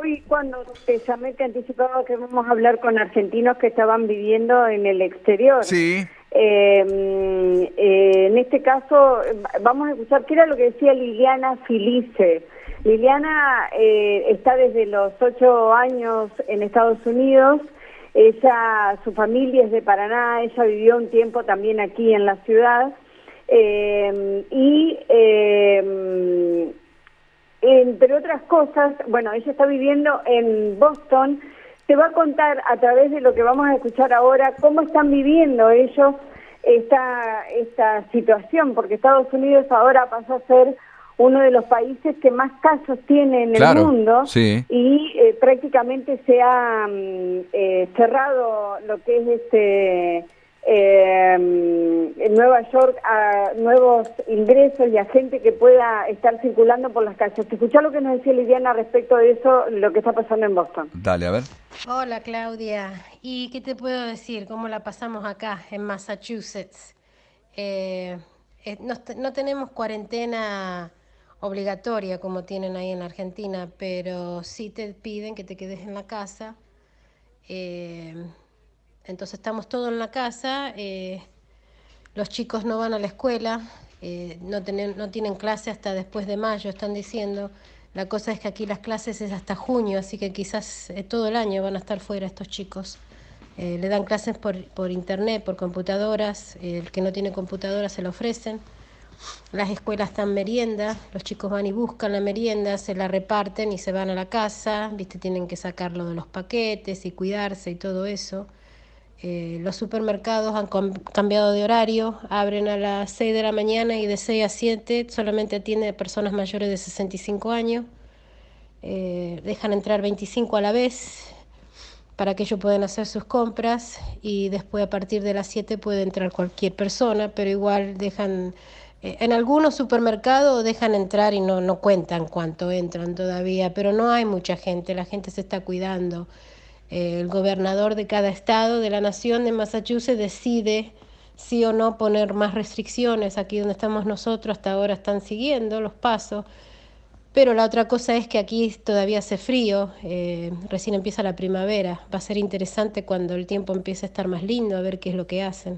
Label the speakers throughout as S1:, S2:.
S1: vi cuando te llamé, te anticipaba que vamos a hablar con argentinos que estaban viviendo en el exterior.
S2: Sí.
S1: En este caso, vamos a escuchar qué era lo que decía Liliana Filice. Liliana está desde los 8 años en Estados Unidos. Ella, su familia es de Paraná, ella vivió un tiempo también aquí en la ciudad. Entre otras cosas, bueno, ella está viviendo en Boston. Te va a contar a través de lo que vamos a escuchar ahora cómo están viviendo ellos esta situación, porque Estados Unidos ahora pasa a ser uno de los países que más casos tiene en el mundo,
S2: sí.
S1: Y prácticamente se ha cerrado lo que es en Nueva York a nuevos ingresos y a gente que pueda estar circulando por las calles. Escuchá lo que nos decía Liliana respecto de eso, lo que está pasando en Boston.
S2: Dale, a ver.
S3: Hola Claudia, ¿y qué te puedo decir? ¿Cómo la pasamos acá en Massachusetts? No tenemos cuarentena obligatoria como tienen ahí en Argentina, pero sí te piden que te quedes en la casa. Entonces estamos todos en la casa, los chicos no van a la escuela, no tienen clase hasta después de mayo, están diciendo. La cosa es que aquí las clases es hasta junio, así que quizás todo el año van a estar fuera estos chicos. Le dan clases por internet, por computadoras, el que no tiene computadora se la ofrecen. Las escuelas dan merienda, los chicos van y buscan la merienda, se la reparten y se van a la casa, ¿viste? Tienen que sacarlo de los paquetes y cuidarse y todo eso. Los supermercados han cambiado de horario, abren a las 6 de la mañana y de 6 a 7 solamente atiende a personas mayores de 65 años. Dejan entrar 25 a la vez para que ellos puedan hacer sus compras y después a partir de las 7 puede entrar cualquier persona, pero igual dejan, en algunos supermercados dejan entrar y no cuentan cuánto entran todavía, pero no hay mucha gente, la gente se está cuidando. El gobernador de cada estado de la nación de Massachusetts decide sí o no poner más restricciones. Aquí donde estamos nosotros hasta ahora están siguiendo los pasos. Pero la otra cosa es que aquí todavía hace frío, recién empieza la primavera. Va a ser interesante cuando el tiempo empiece a estar más lindo, a ver qué es lo que hacen.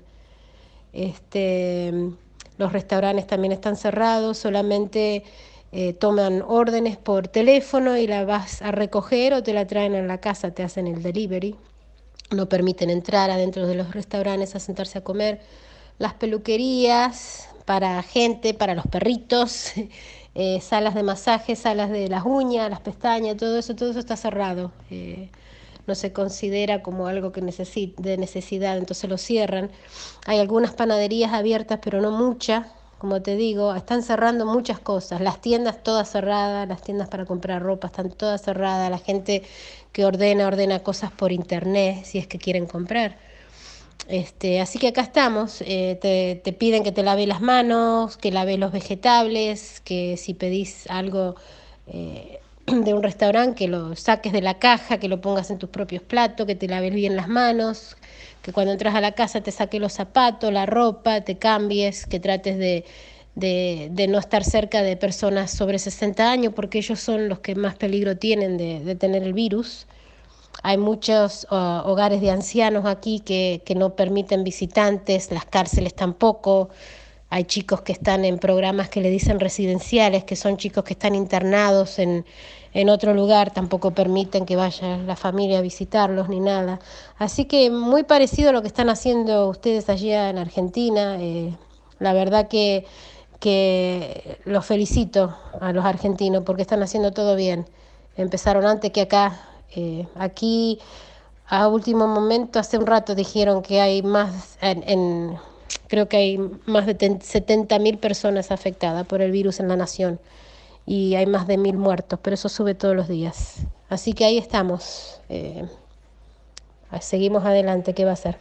S3: Los restaurantes también están cerrados, solamente toman órdenes por teléfono y la vas a recoger o te la traen a la casa, te hacen el delivery. No permiten entrar adentro de los restaurantes a sentarse a comer. Las peluquerías para gente, para los perritos, salas de masaje, salas de las uñas, las pestañas, todo eso está cerrado. No se considera como algo de necesidad, entonces lo cierran. Hay algunas panaderías abiertas, pero no muchas. Como te digo, están cerrando muchas cosas. Las tiendas todas cerradas, las tiendas para comprar ropa están todas cerradas. La gente que ordena cosas por internet, si es que quieren comprar. Así que acá estamos. Te piden que te laves las manos, que laves los vegetables, que si pedís algo de un restaurante, que lo saques de la caja, que lo pongas en tus propios platos, que te laves bien las manos, que cuando entras a la casa te saques los zapatos, la ropa, te cambies, que trates de no estar cerca de personas sobre 60 años, porque ellos son los que más peligro tienen de tener el virus. Hay muchos hogares de ancianos aquí que no permiten visitantes, las cárceles tampoco. Hay chicos que están en programas que le dicen residenciales, que son chicos que están internados en otro lugar, tampoco permiten que vaya la familia a visitarlos ni nada. Así que muy parecido a lo que están haciendo ustedes allá en Argentina. La verdad que los felicito a los argentinos porque están haciendo todo bien. Empezaron antes que acá. Aquí a último momento, hace un rato dijeron que hay más, creo que hay más de 70.000 personas afectadas por el virus en la nación y hay más de 1.000 muertos, pero eso sube todos los días. Así que ahí estamos, seguimos adelante, ¿qué va a ser?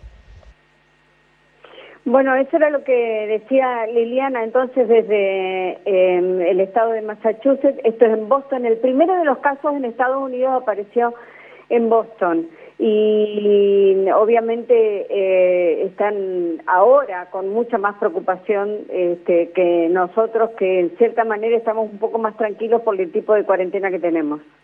S1: Bueno, eso era lo que decía Liliana, entonces desde el estado de Massachusetts, esto es en Boston. El primero de los casos en Estados Unidos apareció en Boston y obviamente están ahora con mucha más preocupación que nosotros, que en cierta manera estamos un poco más tranquilos por el tipo de cuarentena que tenemos.